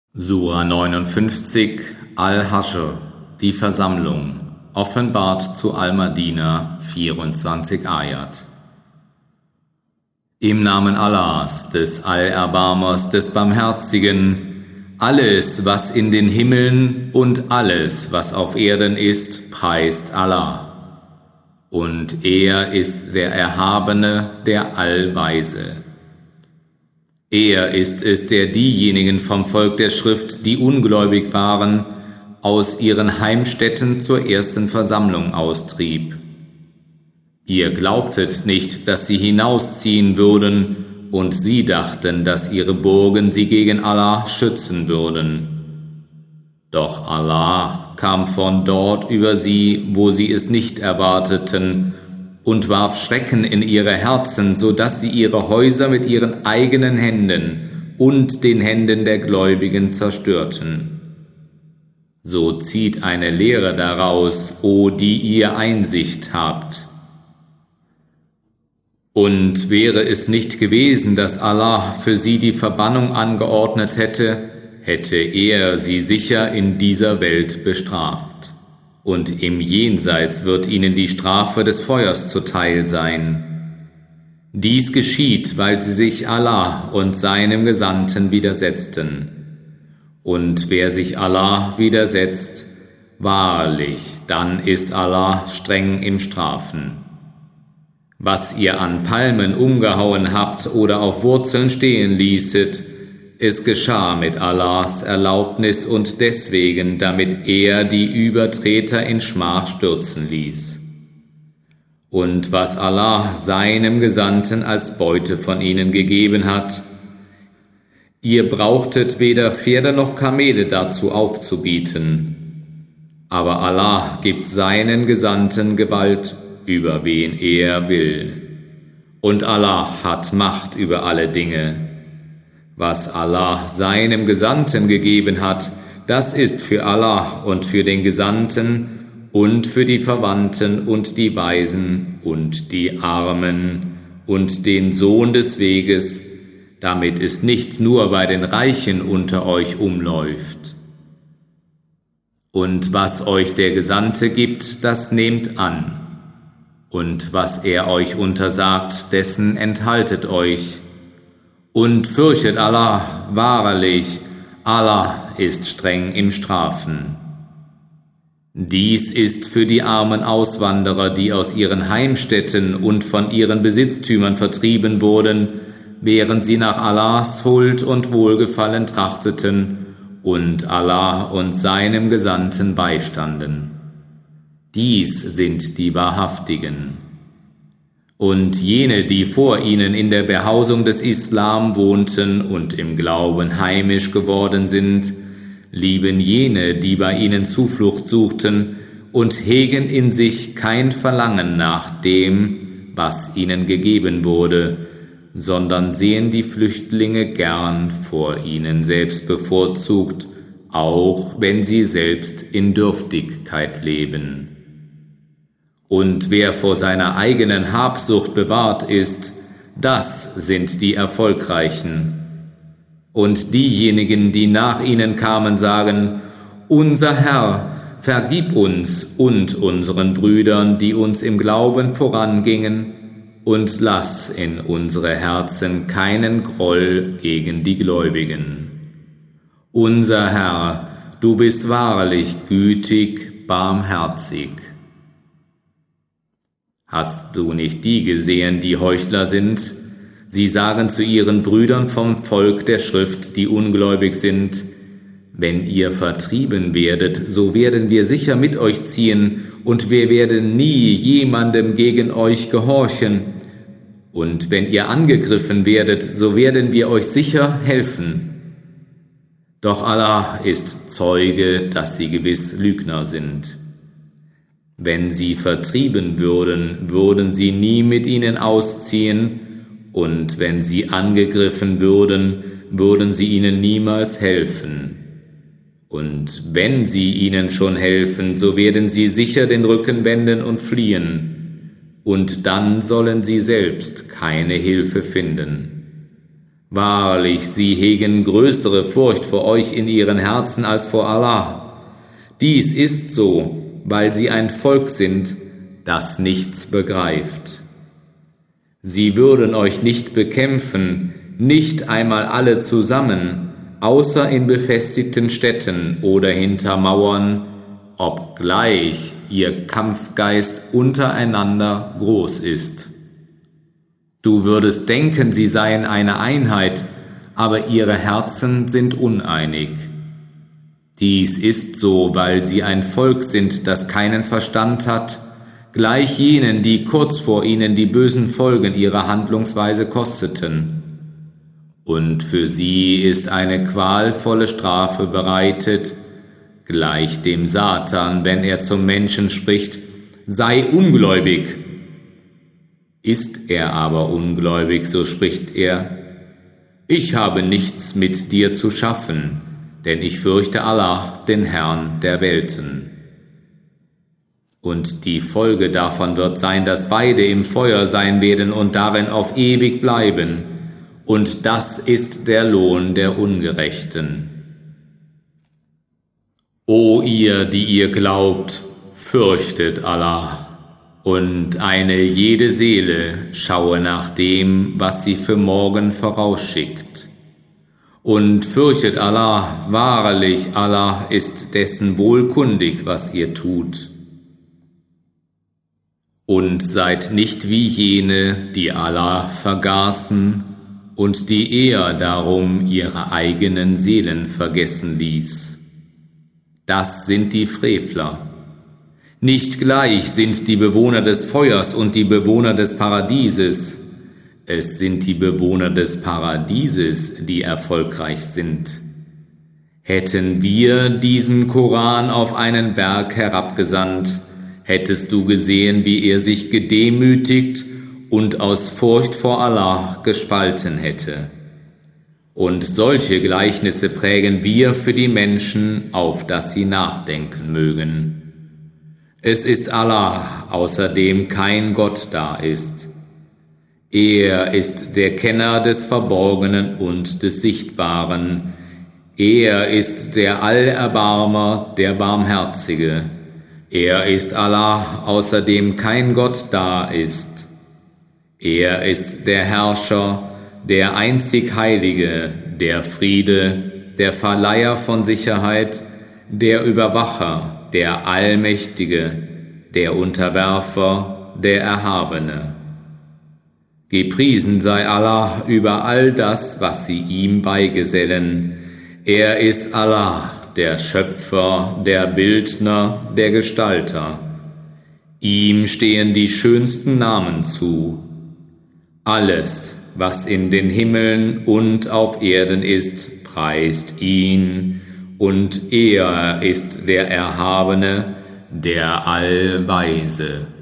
Sura 59 Al-Haschr, die Versammlung, offenbart zu Al-Madina, 24 Ayat. Im Namen Allahs, des Allerbarmers, des Barmherzigen, alles, was in den Himmeln und alles, was auf Erden ist, preist Allah. Und er ist der Erhabene, der Allweise. Er ist es, der diejenigen vom Volk der Schrift, die ungläubig waren, aus ihren Heimstätten zur ersten Versammlung austrieb. Ihr glaubtet nicht, dass sie hinausziehen würden, und sie dachten, dass ihre Burgen sie gegen Allah schützen würden. Doch Allah kam von dort über sie, wo sie es nicht erwarteten, und warf Schrecken in ihre Herzen, so dass sie ihre Häuser mit ihren eigenen Händen und den Händen der Gläubigen zerstörten. So zieht eine Lehre daraus, o die ihr Einsicht habt. Und wäre es nicht gewesen, dass Allah für sie die Verbannung angeordnet hätte, hätte er sie sicher in dieser Welt bestraft. Und im Jenseits wird ihnen die Strafe des Feuers zuteil sein. Dies geschieht, weil sie sich Allah und seinem Gesandten widersetzten. Und wer sich Allah widersetzt, wahrlich, dann ist Allah streng im Strafen. Was ihr an Palmen umgehauen habt oder auf Wurzeln stehen ließet, es geschah mit Allahs Erlaubnis und deswegen, damit er die Übertreter in Schmach stürzen ließ. Und was Allah seinem Gesandten als Beute von ihnen gegeben hat, ihr brauchtet weder Pferde noch Kamele dazu aufzubieten. Aber Allah gibt seinen Gesandten Gewalt, über wen er will. Und Allah hat Macht über alle Dinge. Was Allah seinem Gesandten gegeben hat, das ist für Allah und für den Gesandten und für die Verwandten und die Weisen und die Armen und den Sohn des Weges, damit es nicht nur bei den Reichen unter euch umläuft. Und was euch der Gesandte gibt, das nehmt an. Und was er euch untersagt, dessen enthaltet euch. Und fürchtet Allah, wahrlich, Allah ist streng im Strafen. Dies ist für die armen Auswanderer, die aus ihren Heimstätten und von ihren Besitztümern vertrieben wurden, während sie nach Allahs Huld und Wohlgefallen trachteten und Allah und seinem Gesandten beistanden. Dies sind die Wahrhaftigen. Und jene, die vor ihnen in der Behausung des Islam wohnten und im Glauben heimisch geworden sind, lieben jene, die bei ihnen Zuflucht suchten und hegen in sich kein Verlangen nach dem, was ihnen gegeben wurde, sondern sehen die Flüchtlinge gern vor ihnen selbst bevorzugt, auch wenn sie selbst in Dürftigkeit leben. Und wer vor seiner eigenen Habsucht bewahrt ist, das sind die Erfolgreichen. Und diejenigen, die nach ihnen kamen, sagen, unser Herr, vergib uns und unseren Brüdern, die uns im Glauben vorangingen, und lass in unsere Herzen keinen Groll gegen die Gläubigen. Unser Herr, du bist wahrlich gütig, barmherzig. Hast du nicht die gesehen, die Heuchler sind? Sie sagen zu ihren Brüdern vom Volk der Schrift, die ungläubig sind, wenn ihr vertrieben werdet, so werden wir sicher mit euch ziehen, und wir werden nie jemandem gegen euch gehorchen. Und wenn ihr angegriffen werdet, so werden wir euch sicher helfen. Doch Allah ist Zeuge, dass sie gewiss Lügner sind. Wenn sie vertrieben würden, würden sie nie mit ihnen ausziehen, und wenn sie angegriffen würden, würden sie ihnen niemals helfen. Und wenn sie ihnen schon helfen, so werden sie sicher den Rücken wenden und fliehen, und dann sollen sie selbst keine Hilfe finden. Wahrlich, sie hegen größere Furcht vor euch in ihren Herzen als vor Allah. Dies ist so, weil sie ein Volk sind, das nichts begreift. Sie würden euch nicht bekämpfen, nicht einmal alle zusammen, außer in befestigten Städten oder hinter Mauern, obgleich ihr Kampfgeist untereinander groß ist. Du würdest denken, sie seien eine Einheit, aber ihre Herzen sind uneinig. Dies ist so, weil sie ein Volk sind, das keinen Verstand hat, gleich jenen, die kurz vor ihnen die bösen Folgen ihrer Handlungsweise kosteten. Und für sie ist eine qualvolle Strafe bereitet, gleich dem Satan, wenn er zum Menschen spricht, sei ungläubig. Ist er aber ungläubig, so spricht er, ich habe nichts mit dir zu schaffen, denn ich fürchte Allah, den Herrn der Welten. Und die Folge davon wird sein, dass beide im Feuer sein werden und darin auf ewig bleiben, und das ist der Lohn der Ungerechten. O ihr, die ihr glaubt, fürchtet Allah, und eine jede Seele schaue nach dem, was sie für morgen vorausschickt. Und fürchtet Allah, wahrlich, Allah ist dessen wohlkundig, was ihr tut. Und seid nicht wie jene, die Allah vergaßen und die er darum ihre eigenen Seelen vergessen ließ. Das sind die Frevler. Nicht gleich sind die Bewohner des Feuers und die Bewohner des Paradieses. Es sind die Bewohner des Paradieses, die erfolgreich sind. Hätten wir diesen Koran auf einen Berg herabgesandt, hättest du gesehen, wie er sich gedemütigt und aus Furcht vor Allah gespalten hätte. Und solche Gleichnisse prägen wir für die Menschen, auf dass sie nachdenken mögen. Es ist Allah, außer dem kein Gott da ist. Er ist der Kenner des Verborgenen und des Sichtbaren. Er ist der Allerbarmer, der Barmherzige. Er ist Allah, außer dem kein Gott da ist. Er ist der Herrscher, der einzig Heilige, der Friede, der Verleiher von Sicherheit, der Überwacher, der Allmächtige, der Unterwerfer, der Erhabene. Gepriesen sei Allah über all das, was sie ihm beigesellen. Er ist Allah, der Schöpfer, der Bildner, der Gestalter. Ihm stehen die schönsten Namen zu. Alles, was in den Himmeln und auf Erden ist, preist ihn, und er ist der Erhabene, der Allweise.